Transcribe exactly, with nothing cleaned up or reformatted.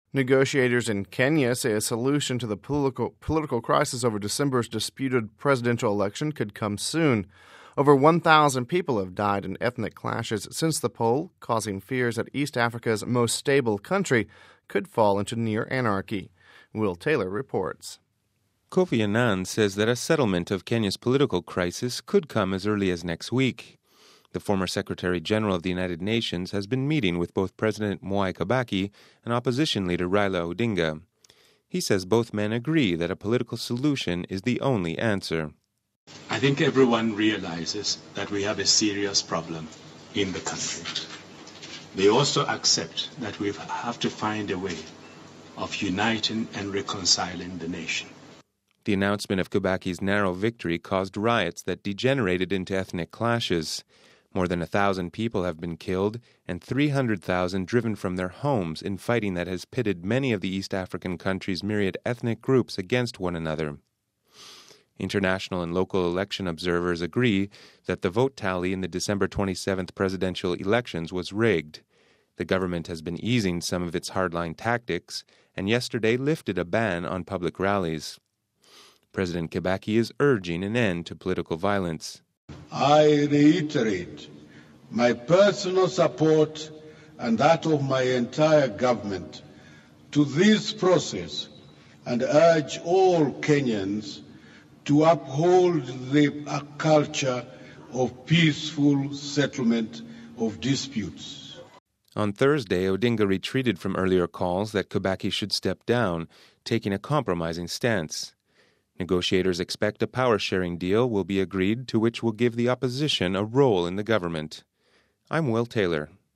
Negotiators in Kenya say a solution to the political political crisis over December's disputed presidential election could come soon. Over one thousand people have died in ethnic clashes since the poll, causing fears that East Africa's most stable country could fall into near anarchy. Will Taylor reports. Kofi Annan says that a settlement of Kenya's political crisis could come as early as next week. The former Secretary General of the United Nations has been meeting with both President Mwai Kibaki and opposition leader Raila Odinga. He says both men agree that a political solution is the only answer. I think everyone realizes that we have a serious problem in the country. They also accept that we have to find a way of uniting and reconciling the nation. The announcement of Kibaki's narrow victory caused riots that degenerated into ethnic clashes. More than a thousand people have been killed and three hundred thousand driven from their homes in fighting that has pitted many of the East African country's myriad ethnic groups against one another. International and local election observers agree that the vote tally in the December twenty-seventh presidential elections was rigged. The government has been easing some of its hardline tactics and yesterday lifted a ban on public rallies. President Kibaki is urging an end to political violence. I reiterate my personal support and that of my entire government to this process and urge all Kenyans to uphold the culture of peaceful settlement of disputes. On Thursday, Odinga retreated from earlier calls that Kibaki should step down, taking a compromising stance. Negotiators expect a power-sharing deal will be agreed to which will give the opposition a role in the government. I'm Will Taylor.